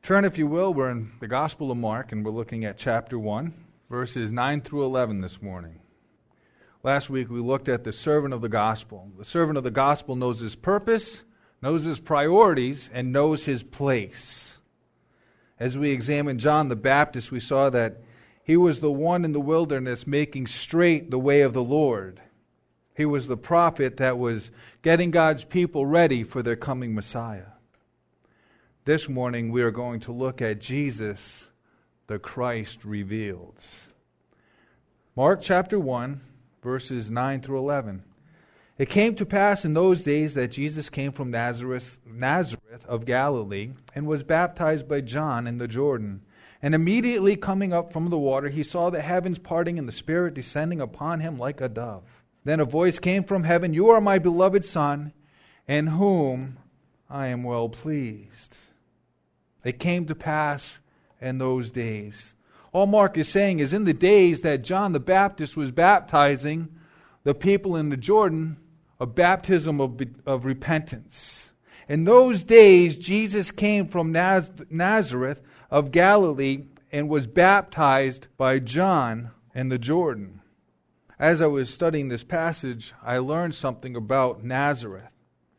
Turn, if you will, we're in the Gospel of Mark, and we're looking at chapter 1, verses 9 through 11 this morning. Last week we looked at the servant of the gospel. The servant of the gospel knows his purpose, knows his priorities, and knows his place. As we examined John the Baptist, we saw that he was the one in the wilderness making straight the way of the Lord. He was the prophet that was getting God's people ready for their coming Messiah. This morning we are going to look at Jesus, the Christ revealed. Mark chapter 1, verses 9 through 11. It came to pass in those days that Jesus came from Nazareth of Galilee, and was baptized by John in the Jordan. And immediately coming up from the water, he saw the heavens parting and the Spirit descending upon him like a dove. Then a voice came from heaven, "You are my beloved Son, in whom I am well pleased." It came to pass in those days. All Mark is saying is in the days that John the Baptist was baptizing the people in the Jordan, a baptism of repentance. In those days, Jesus came from Nazareth of Galilee and was baptized by John in the Jordan. As I was studying this passage, I learned something about Nazareth.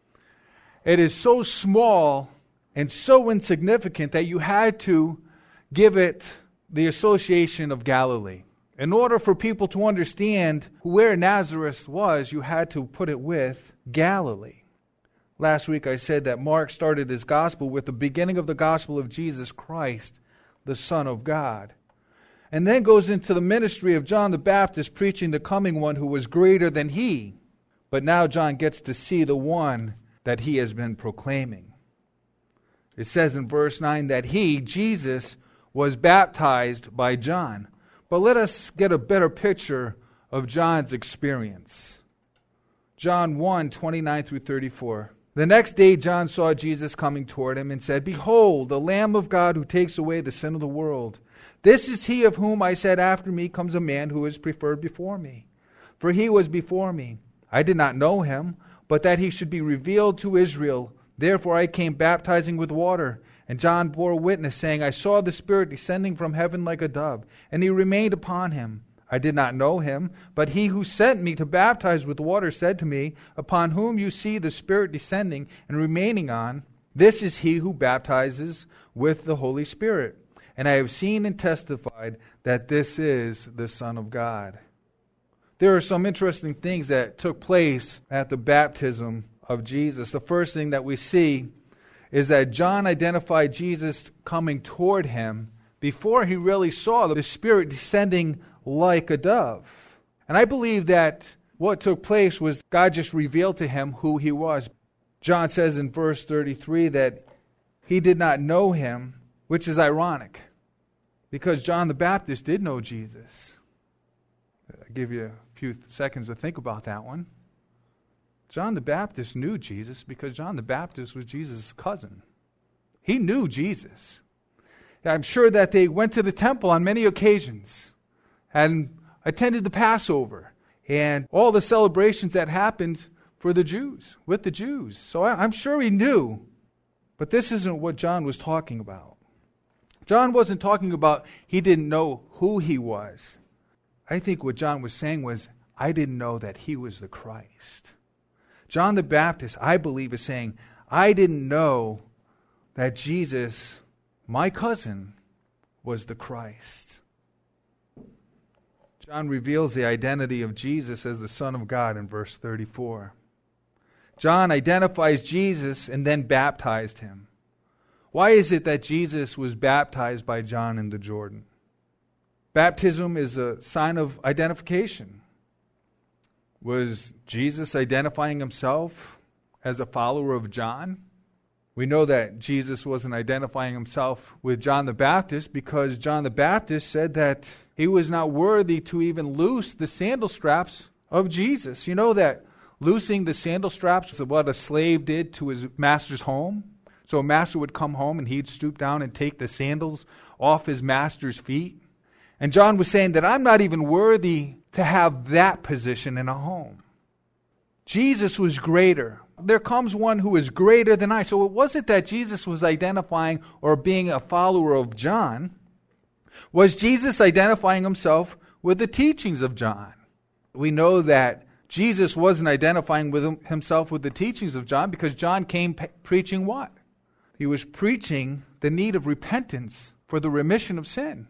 It is so small and so insignificant that you had to give it the association of Galilee. In order for people to understand where Nazareth was, you had to put it with Galilee. Last week I said that Mark started his gospel with the beginning of the gospel of Jesus Christ, the Son of God. And then goes into the ministry of John the Baptist, preaching the coming one who was greater than he. But now John gets to see the one that he has been proclaiming. It says in verse 9 that he, Jesus, was baptized by John. But let us get a better picture of John's experience. John 1, 29 through 34. The next day John saw Jesus coming toward him and said, "Behold, the Lamb of God who takes away the sin of the world. This is he of whom I said, after me comes a man who is preferred before me. For he was before me. I did not know him, but that he should be revealed to Israel. Therefore I came baptizing with water. And John bore witness, saying, I saw the Spirit descending from heaven like a dove, and he remained upon him. I did not know him, but he who sent me to baptize with water said to me, Upon whom you see the Spirit descending and remaining on, this is he who baptizes with the Holy Spirit. And I have seen and testified that this is the Son of God." There are some interesting things that took place at the baptism of Jesus. The first thing that we see is that John identified Jesus coming toward him before he really saw the Spirit descending like a dove. And I believe that what took place was God just revealed to him who he was. John says in verse 33 that he did not know him, which is ironic, because John the Baptist did know Jesus. I'll give you a few seconds to think about that one. John the Baptist knew Jesus because John the Baptist was Jesus' cousin. He knew Jesus. I'm sure that they went to the temple on many occasions and attended the Passover and all the celebrations that happened for the Jews, with the Jews. So I'm sure he knew, but this isn't what John was talking about. John wasn't talking about he didn't know who he was. I think what John was saying was, I didn't know that he was the Christ. John the Baptist, I believe, is saying, I didn't know that Jesus, my cousin, was the Christ. John reveals the identity of Jesus as the Son of God in verse 34. John identifies Jesus and then baptized him. Why is it that Jesus was baptized by John in the Jordan? Baptism is a sign of identification. Was Jesus identifying himself as a follower of John? We know that Jesus wasn't identifying himself with John the Baptist because John the Baptist said that he was not worthy to even loose the sandal straps of Jesus. You know that loosing the sandal straps is what a slave did to his master's home. So a master would come home and he'd stoop down and take the sandals off his master's feet. And John was saying that I'm not even worthy to have that position in a home. Jesus was greater. there comes one who is greater than I. So it wasn't that Jesus was identifying or being a follower of John. Was Jesus identifying himself with the teachings of John? We know that Jesus wasn't identifying with himself with the teachings of John because John came preaching what? He was preaching the need of repentance for the remission of sin.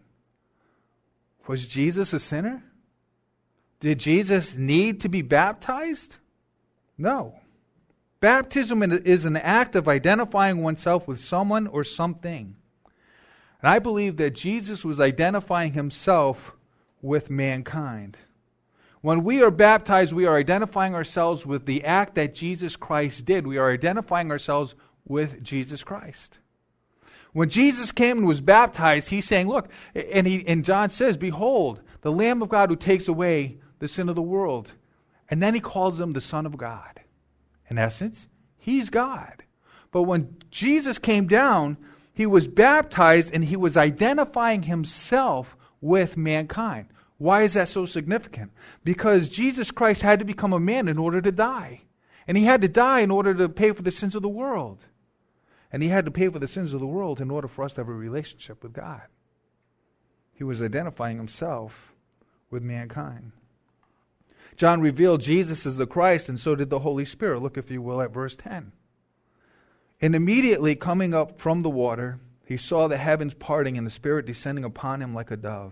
Was Jesus a sinner? Did Jesus need to be baptized? No. Baptism is an act of identifying oneself with someone or something. And I believe that Jesus was identifying himself with mankind. When we are baptized, we are identifying ourselves with the act that Jesus Christ did. We are identifying ourselves with Jesus Christ. When Jesus came and was baptized, he's saying, look, and John says, behold, the Lamb of God who takes away the sin of the world. And then he calls him the Son of God. In essence, he's God. But when Jesus came down, he was baptized and he was identifying himself with mankind. Why is that so significant? Because Jesus Christ had to become a man in order to die. And he had to die in order to pay for the sins of the world. And he had to pay for the sins of the world in order for us to have a relationship with God. He was identifying himself with mankind. John revealed Jesus as the Christ, and so did the Holy Spirit. Look, if you will, at verse 10. And immediately coming up from the water, he saw the heavens parting and the Spirit descending upon him like a dove.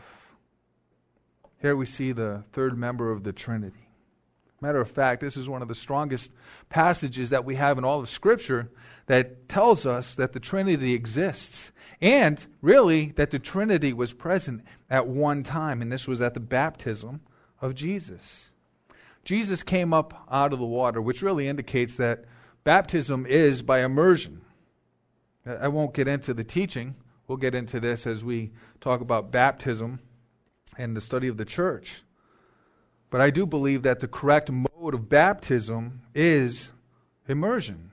Here we see the third member of the Trinity. Matter of fact, this is one of the strongest passages that we have in all of Scripture that tells us that the Trinity exists. And really, that the Trinity was present at one time, and this was at the baptism of Jesus. Jesus came up out of the water, which really indicates that baptism is by immersion. I won't get into the teaching. We'll get into this as we talk about baptism and the study of the church. But I do believe that the correct mode of baptism is immersion.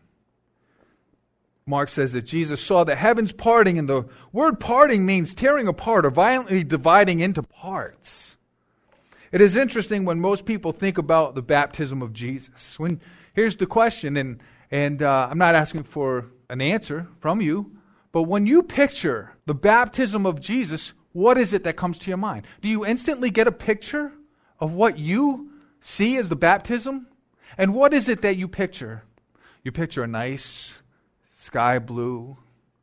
Mark says that Jesus saw the heavens parting, and the word parting means tearing apart or violently dividing into parts. It is interesting when most people think about the baptism of Jesus. Here's the question, and I'm not asking for an answer from you, but when you picture the baptism of Jesus, what is it that comes to your mind? Do you instantly get a picture of what you see as the baptism? And what is it that you picture? You picture a nice sky blue,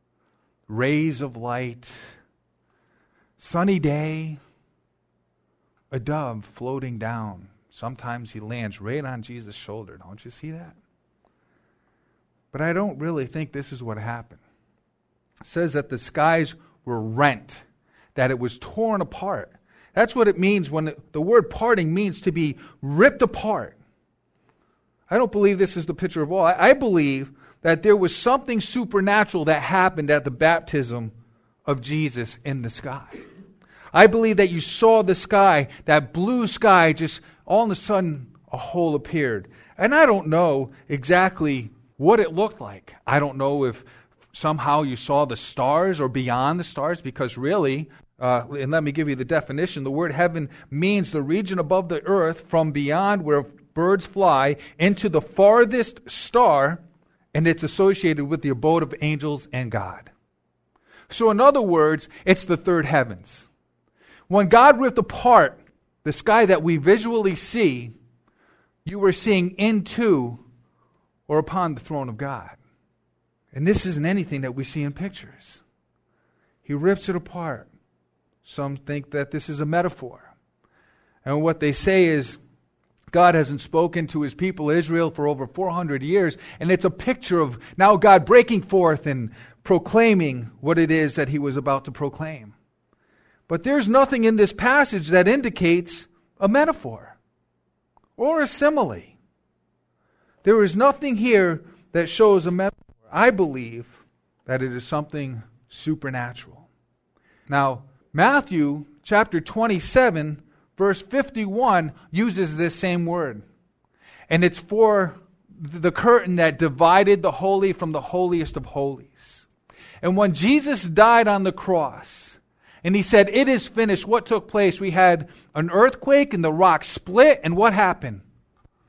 rays of light, sunny day, a dove floating down. Sometimes he lands right on Jesus' shoulder. Don't you see that? But I don't really think this is what happened. It says that the skies were rent, that it was torn apart. That's what it means when the word parting means to be ripped apart. I don't believe this is the picture of all. I believe that there was something supernatural that happened at the baptism of Jesus in the sky. I believe that you saw the sky, that blue sky, just all of a sudden a hole appeared. And I don't know exactly what it looked like. I don't know if somehow you saw the stars or beyond the stars, because really, and let me give you the definition, the word heaven means the region above the earth from beyond where birds fly into the farthest star, and it's associated with the abode of angels and God. So in other words, it's the third heavens. When God ripped apart the sky that we visually see, you were seeing into or upon the throne of God. And this isn't anything that we see in pictures. He rips it apart. Some think that this is a metaphor. And what they say is God hasn't spoken to his people Israel for over 400 years, and it's a picture of now God breaking forth and proclaiming what it is that he was about to proclaim. But there's nothing in this passage that indicates a metaphor or a simile. There is nothing here that shows a metaphor. I believe that it is something supernatural. Now, Matthew chapter 27, verse 51 uses this same word. And it's for the curtain that divided the holy from the holiest of holies. And when Jesus died on the cross, and he said, "It is finished," what took place? We had an earthquake and the rock split, and what happened?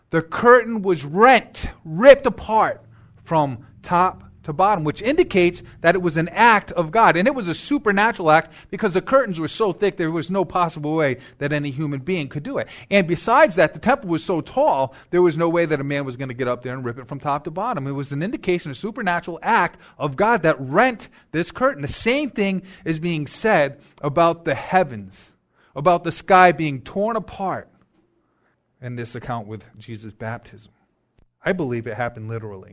The curtain was ripped apart from top to bottom, which indicates that it was an act of God. And it was a supernatural act because the curtains were so thick there was no possible way that any human being could do it. And besides that, the temple was so tall, there was no way that a man was going to get up there and rip it from top to bottom. It was an indication, a supernatural act of God that rent this curtain. The same thing is being said about the heavens, about the sky being torn apart in this account with Jesus' baptism. I believe it happened literally.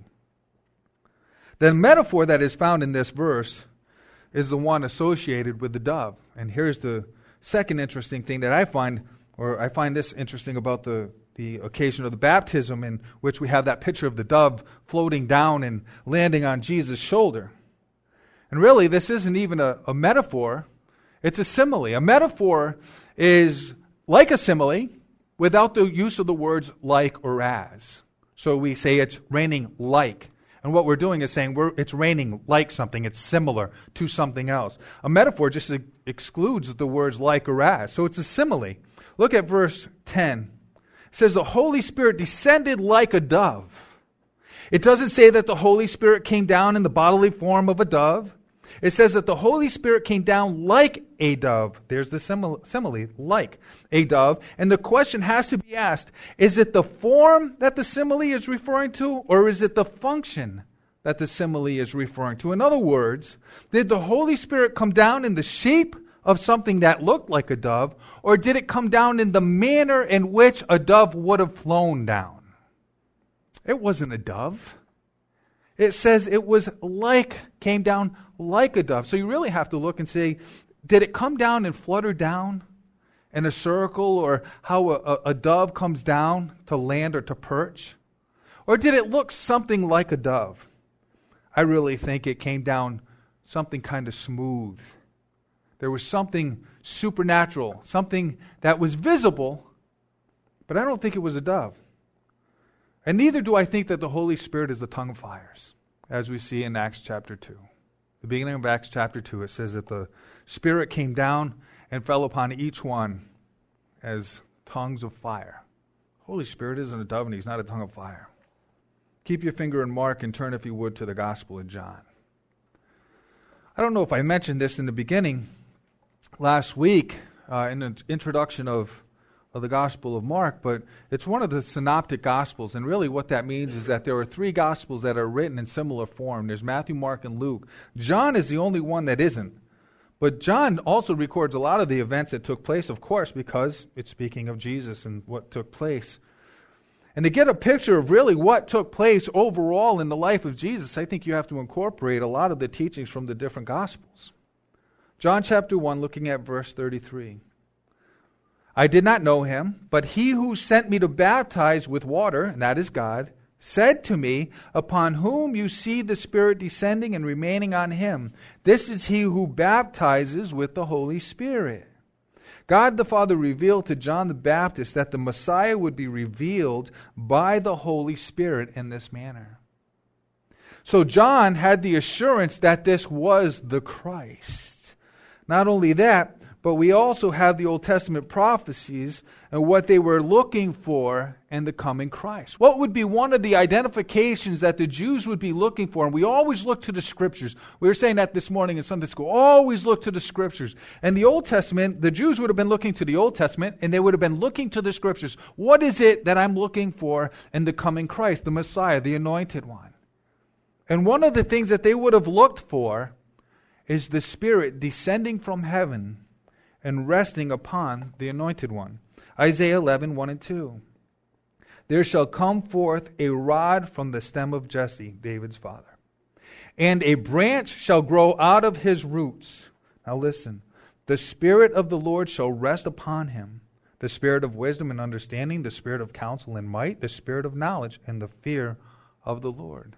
The metaphor that is found in this verse is the one associated with the dove. And here's the second interesting thing that I find this interesting about the occasion of the baptism, in which we have that picture of the dove floating down and landing on Jesus' shoulder. And really, this isn't even a metaphor, it's a simile. A metaphor is like a simile without the use of the words like or as. So we say it's raining like. And what we're doing is saying it's raining like something. It's similar to something else. A metaphor just excludes the words like or as. So it's a simile. Look at verse 10. It says the Holy Spirit descended like a dove. It doesn't say that the Holy Spirit came down in the bodily form of a dove. It says that the Holy Spirit came down like a dove. There's the simile, like a dove. And the question has to be asked, is it the form that the simile is referring to, or is it the function that the simile is referring to? In other words, did the Holy Spirit come down in the shape of something that looked like a dove, or did it come down in the manner in which a dove would have flown down? It wasn't a dove. It says it was came down like a dove. So you really have to look and say, did it come down and flutter down in a circle, or how a dove comes down to land or to perch? Or did it look something like a dove? I really think it came down something kind of smooth. There was something supernatural, something that was visible, but I don't think it was a dove. And neither do I think that the Holy Spirit is the tongue of fires, as we see in Acts chapter 2. The beginning of Acts chapter 2, it says that the Spirit came down and fell upon each one as tongues of fire. Holy Spirit isn't a dove, and He's not a tongue of fire. Keep your finger in Mark and turn, if you would, to the Gospel of John. I don't know if I mentioned this in the beginning last week in the introduction of the Gospel of Mark, but it's one of the synoptic Gospels, and really what that means is that there are three Gospels that are written in similar form. There's Matthew, Mark, and Luke. John is the only one that isn't. But John also records a lot of the events that took place, of course, because it's speaking of Jesus and what took place. And to get a picture of really what took place overall in the life of Jesus, I think you have to incorporate a lot of the teachings from the different Gospels. John chapter 1, looking at verse 33. I did not know him, but he who sent me to baptize with water, and that is God, said to me, upon whom you see the Spirit descending and remaining on him, this is he who baptizes with the Holy Spirit. God the Father revealed to John the Baptist that the Messiah would be revealed by the Holy Spirit in this manner. So John had the assurance that this was the Christ. Not only that, but we also have the Old Testament prophecies and what they were looking for in the coming Christ. What would be one of the identifications that the Jews would be looking for? And we always look to the Scriptures. We were saying that this morning in Sunday school. Always look to the Scriptures. And the Old Testament, the Jews would have been looking to the Old Testament, and they would have been looking to the Scriptures. What is it that I'm looking for in the coming Christ, the Messiah, the Anointed One? And one of the things that they would have looked for is the Spirit descending from heaven and resting upon the Anointed One. Isaiah 11, 1 and 2. There shall come forth a rod from the stem of Jesse, David's father, and a branch shall grow out of his roots. Now listen. The Spirit of the Lord shall rest upon him, the Spirit of wisdom and understanding, the Spirit of counsel and might, the Spirit of knowledge and the fear of the Lord.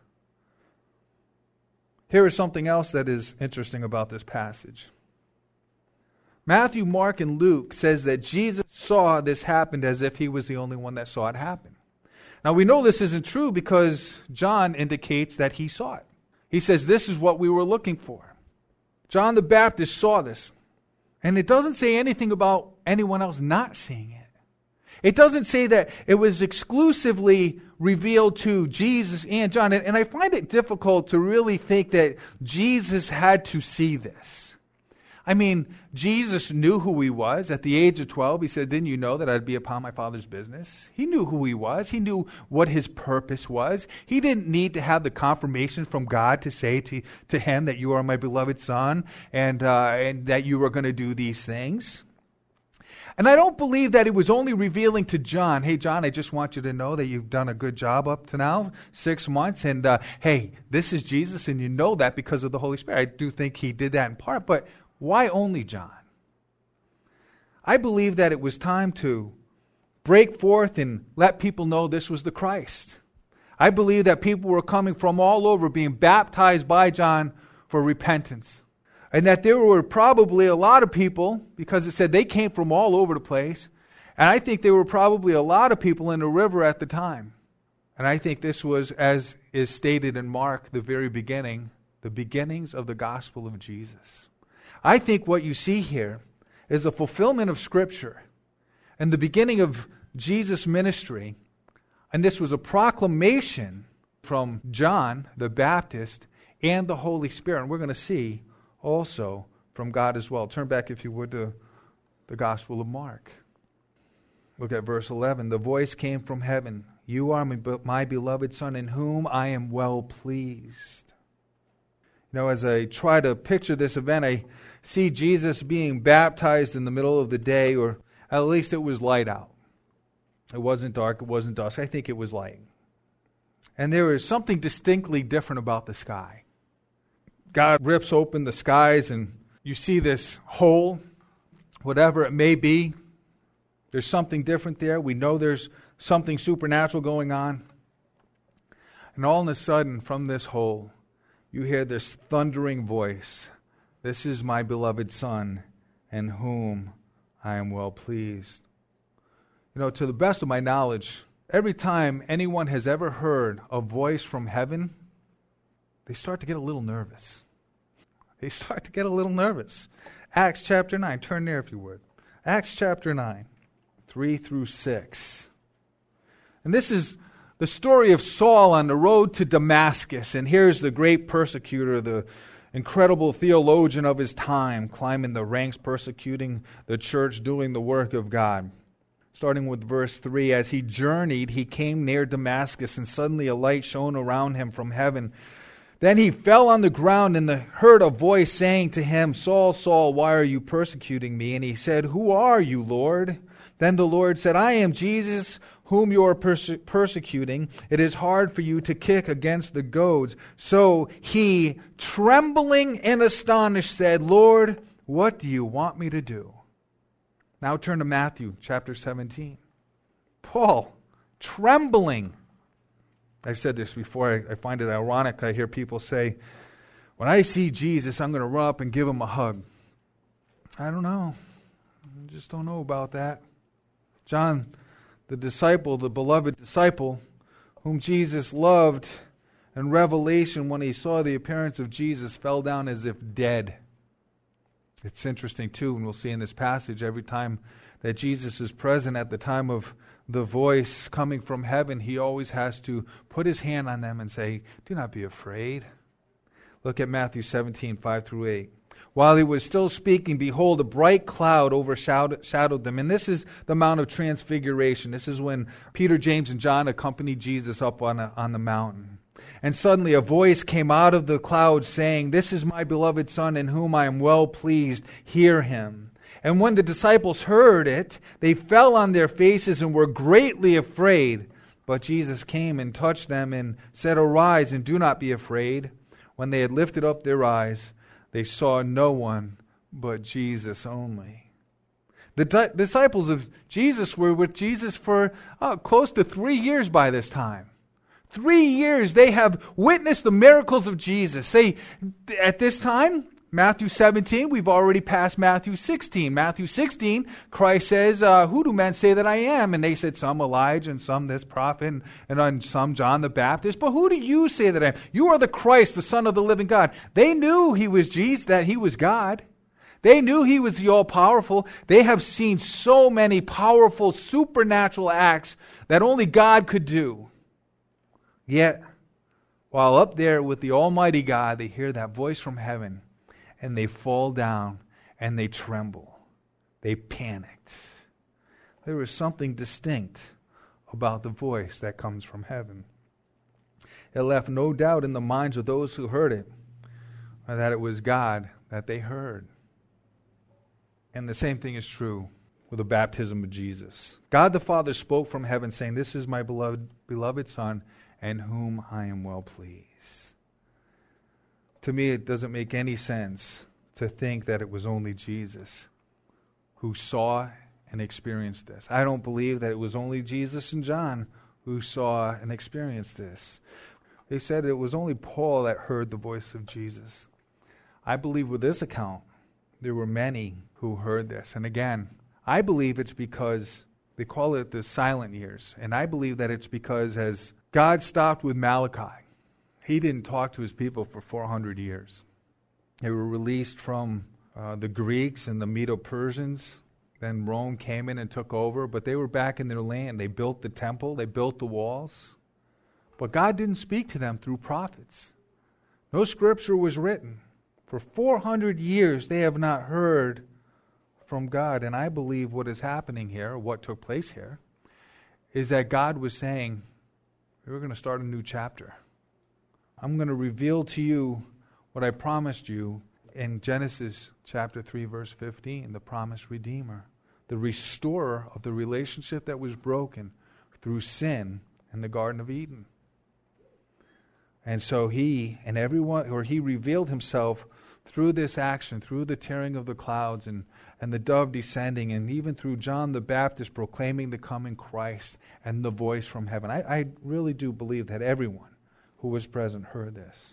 Here is something else that is interesting about this passage. Matthew, Mark, and Luke says that Jesus saw this happen as if he was the only one that saw it happen. Now we know this isn't true because John indicates that he saw it. He says this is what we were looking for. John the Baptist saw this. And it doesn't say anything about anyone else not seeing it. It doesn't say that it was exclusively revealed to Jesus and John. And I find it difficult to really think that Jesus had to see this. I mean, Jesus knew who he was. At the age of 12, he said, "Didn't you know that I'd be upon my Father's business?" He knew who he was. He knew what his purpose was. He didn't need to have the confirmation from God to say to him that you are my beloved Son and that you are going to do these things. And I don't believe that it was only revealing to John, "Hey, John, I just want you to know that you've done a good job up to now, 6 months, and hey, this is Jesus, and you know that because of the Holy Spirit." I do think he did that in part, but why only John? I believe that it was time to break forth and let people know this was the Christ. I believe that people were coming from all over being baptized by John for repentance. And that there were probably a lot of people, because it said they came from all over the place, and I think there were probably a lot of people in the river at the time. And I think this was, as is stated in Mark, the very beginning, the beginnings of the gospel of Jesus. I think what you see here is a fulfillment of Scripture and the beginning of Jesus' ministry. And this was a proclamation from John the Baptist and the Holy Spirit. And we're going to see also from God as well. Turn back, if you would, to the Gospel of Mark. Look at verse 11. "The voice came from heaven. You are my beloved Son, in whom I am well pleased." You know, as I try to picture this event, I see Jesus being baptized in the middle of the day, or at least it was light out. It wasn't dark, it wasn't dusk. I think it was light. And there is something distinctly different about the sky. God rips open the skies and you see this hole, whatever it may be. There's something different there. We know there's something supernatural going on. And all of a sudden, from this hole, you hear this thundering voice. "This is my beloved Son, in whom I am well pleased." You know, to the best of my knowledge, every time anyone has ever heard a voice from heaven, they start to get a little nervous. They start to get a little nervous. Acts chapter 9. Turn there if you would. Acts chapter 9, 3 through 6. And this is the story of Saul on the road to Damascus. And here's the great persecutor, the incredible theologian of his time, climbing the ranks, persecuting the church, doing the work of God. Starting with verse 3, "As he journeyed, he came near Damascus, and suddenly a light shone around him from heaven. Then he fell on the ground and heard a voice saying to him, 'Saul, Saul, why are you persecuting me?' And he said, 'Who are you, Lord?' Then the Lord said, 'I am Jesus, whom you are persecuting. It is hard for you to kick against the goads.' So he, trembling and astonished, said, 'Lord, what do you want me to do?'" Now turn to Matthew chapter 17. Paul, trembling. I've said this before. I find it ironic. I hear people say, "When I see Jesus, I'm going to run up and give him a hug." I don't know. I just don't know about that. John, the disciple, the beloved disciple, whom Jesus loved, in Revelation, when he saw the appearance of Jesus, fell down as if dead. It's interesting, too, and we'll see in this passage, every time that Jesus is present at the time of the voice coming from heaven, he always has to put his hand on them and say, "Do not be afraid." Look at Matthew 17, 5 through 8. "While he was still speaking, behold, a bright cloud overshadowed them." And this is the Mount of Transfiguration. This is when Peter, James, and John accompanied Jesus up on the mountain. "And suddenly a voice came out of the cloud saying, 'This is my beloved Son, in whom I am well pleased. Hear him.' And when the disciples heard it, they fell on their faces and were greatly afraid. But Jesus came and touched them and said, 'Arise and do not be afraid.' When they had lifted up their eyes, they saw no one but Jesus only." The disciples of Jesus were with Jesus for close to 3 years by this time. 3 years they have witnessed the miracles of Jesus. At this time, Matthew 17, we've already passed Matthew 16. Matthew 16, Christ says, "Who do men say that I am?" And they said, "Some Elijah, and some this prophet, and some John the Baptist. But who do you say that I am?" "You are the Christ, the Son of the living God." They knew he was Jesus, that he was God. They knew he was the all-powerful. They have seen so many powerful supernatural acts that only God could do. Yet, while up there with the Almighty God, they hear that voice from heaven, and they fall down, and they tremble. They panicked. There was something distinct about the voice that comes from heaven. It left no doubt in the minds of those who heard it that it was God that they heard. And the same thing is true with the baptism of Jesus. God the Father spoke from heaven saying, "This is my beloved Son, in whom I am well pleased." To me, it doesn't make any sense to think that it was only Jesus who saw and experienced this. I don't believe that it was only Jesus and John who saw and experienced this. They said it was only Paul that heard the voice of Jesus. I believe with this account, there were many who heard this. And again, I believe it's because they call it the silent years. And I believe that it's because as God stopped with Malachi, he didn't talk to his people for 400 years. They were released from the Greeks and the Medo-Persians. Then Rome came in and took over, but they were back in their land. They built the temple, they built the walls. But God didn't speak to them through prophets. No scripture was written. For 400 years they have not heard from God. And I believe what is happening here, or what took place here, is that God was saying, we're going to start a new chapter. I'm going to reveal to you what I promised you in Genesis chapter 3, verse 15, the promised Redeemer, the restorer of the relationship that was broken through sin in the Garden of Eden. And so he revealed himself through this action, through the tearing of the clouds and the dove descending, and even through John the Baptist proclaiming the coming Christ and the voice from heaven. I really do believe that everyone who was present heard this.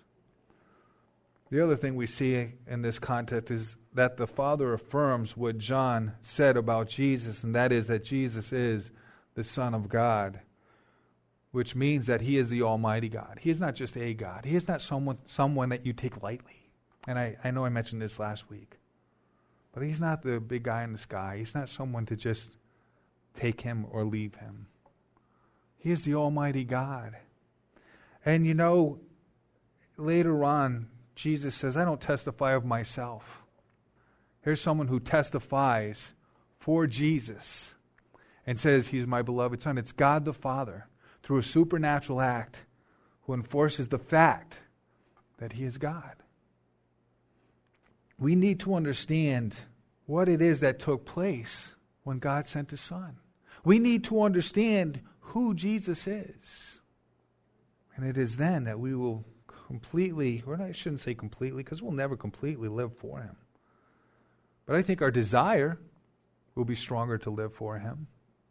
The other thing we see in this context is that the Father affirms what John said about Jesus, and that is that Jesus is the Son of God, which means that he is the Almighty God. He is not just a God. He is not someone that you take lightly. And I know I mentioned this last week. But he's not the big guy in the sky. He's not someone to just take him or leave him. He is the Almighty God. And you know, later on, Jesus says, I don't testify of myself. Here's someone who testifies for Jesus and says he's my beloved Son. It's God the Father, through a supernatural act, who enforces the fact that he is God. We need to understand what it is that took place when God sent his Son. We need to understand who Jesus is. And it is then that we will completely, or I shouldn't say completely, because we'll never completely live for him. But I think our desire will be stronger to live for him.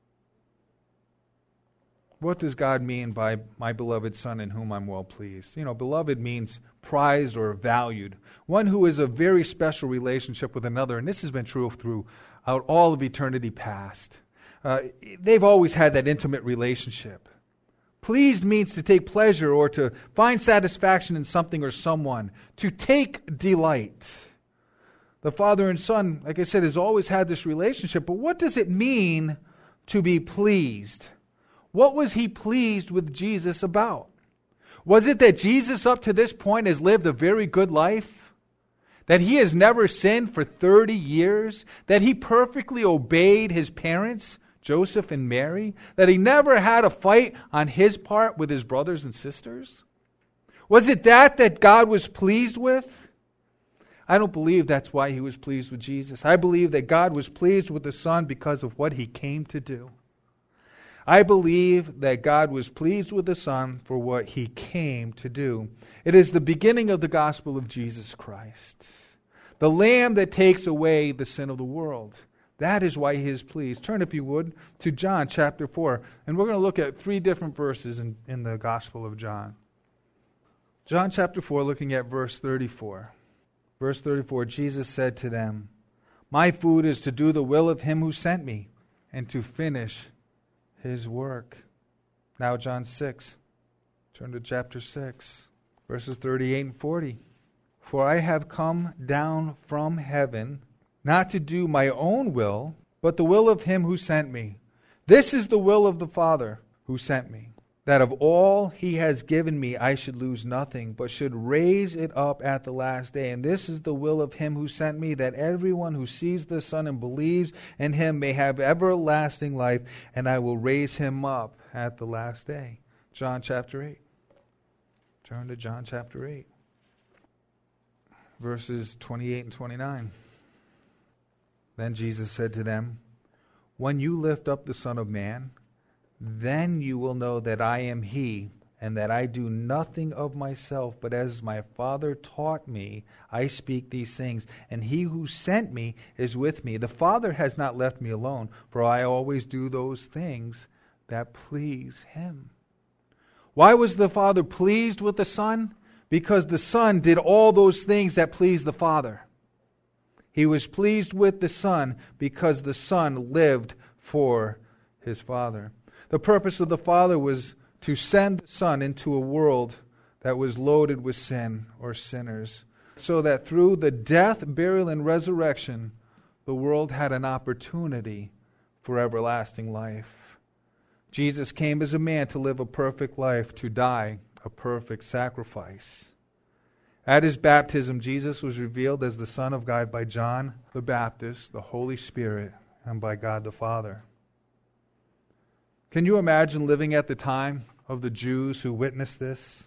What does God mean by my beloved Son in whom I'm well pleased? You know, beloved means prized or valued. One who is a very special relationship with another, and this has been true throughout all of eternity past. They've always had that intimate relationship. Pleased means to take pleasure or to find satisfaction in something or someone, to take delight. The Father and Son, like I said, has always had this relationship, but what does it mean to be pleased? What was he pleased with Jesus about? Was it that Jesus up to this point has lived a very good life? That he has never sinned for 30 years? That he perfectly obeyed his parents, Joseph and Mary? That he never had a fight on his part with his brothers and sisters? Was it that God was pleased with? I don't believe that's why he was pleased with Jesus. I believe that God was pleased with the Son because of what he came to do. I believe that God was pleased with the Son for what he came to do. It is the beginning of the gospel of Jesus Christ, the Lamb that takes away the sin of the world. That is why he is pleased. Turn, if you would, to John chapter 4. And we're going to look at 3 different verses in the Gospel of John. John chapter 4, looking at verse 34. Verse 34, Jesus said to them, my food is to do the will of him who sent me, and to finish his work. Now John 6. Turn to chapter 6, verses 38 and 40. For I have come down from heaven not to do my own will, but the will of him who sent me. This is the will of the Father who sent me, that of all he has given me I should lose nothing, but should raise it up at the last day. And this is the will of him who sent me, that everyone who sees the Son and believes in him may have everlasting life, and I will raise him up at the last day. John chapter 8. Turn to John chapter 8. Verses 28 and 29. Then Jesus said to them, when you lift up the Son of Man, then you will know that I am he, and that I do nothing of myself, but as my Father taught me, I speak these things. And he who sent me is with me. The Father has not left me alone, for I always do those things that please him. Why was the Father pleased with the Son? Because the Son did all those things that pleased the Father. He was pleased with the Son because the Son lived for his Father. The purpose of the Father was to send the Son into a world that was loaded with sin or sinners, so that through the death, burial, and resurrection, the world had an opportunity for everlasting life. Jesus came as a man to live a perfect life, to die a perfect sacrifice. At his baptism, Jesus was revealed as the Son of God by John the Baptist, the Holy Spirit, and by God the Father. Can you imagine living at the time of the Jews who witnessed this?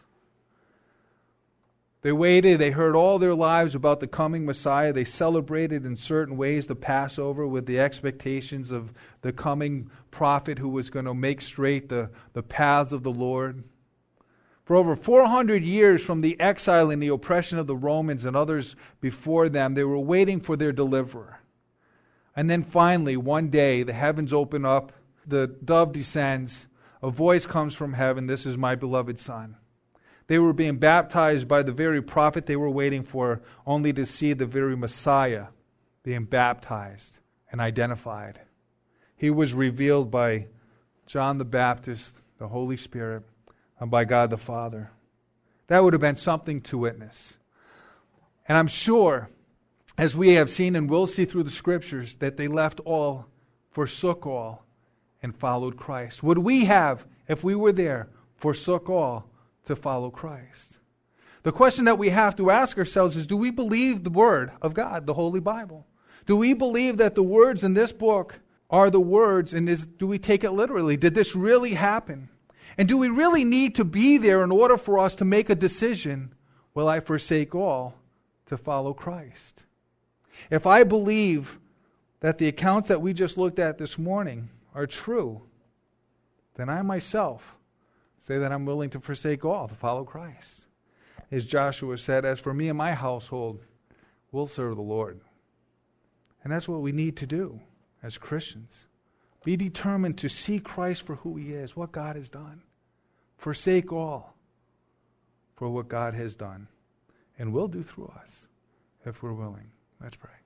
They waited, they heard all their lives about the coming Messiah. They celebrated in certain ways the Passover with the expectations of the coming prophet who was going to make straight the paths of the Lord. For over 400 years from the exile and the oppression of the Romans and others before them, they were waiting for their deliverer. And then finally, one day, the heavens open up, the dove descends, a voice comes from heaven, this is my beloved Son. They were being baptized by the very prophet they were waiting for, only to see the very Messiah being baptized and identified. He was revealed by John the Baptist, the Holy Spirit, and by God the Father. That would have been something to witness. And I'm sure, as we have seen and will see through the Scriptures, that they left all, forsook all, and followed Christ. Would we have, if we were there, forsook all to follow Christ? The question that we have to ask ourselves is, do we believe the Word of God, the Holy Bible? Do we believe that the words in this book are the words, and do we take it literally? Did this really happen? And do we really need to be there in order for us to make a decision, will I forsake all to follow Christ? If I believe that the accounts that we just looked at this morning are true, then I myself say that I'm willing to forsake all to follow Christ. As Joshua said, as for me and my household, we'll serve the Lord. And that's what we need to do as Christians. Be determined to see Christ for who He is, what God has done. Forsake all for what God has done and will do through us if we're willing. Let's pray.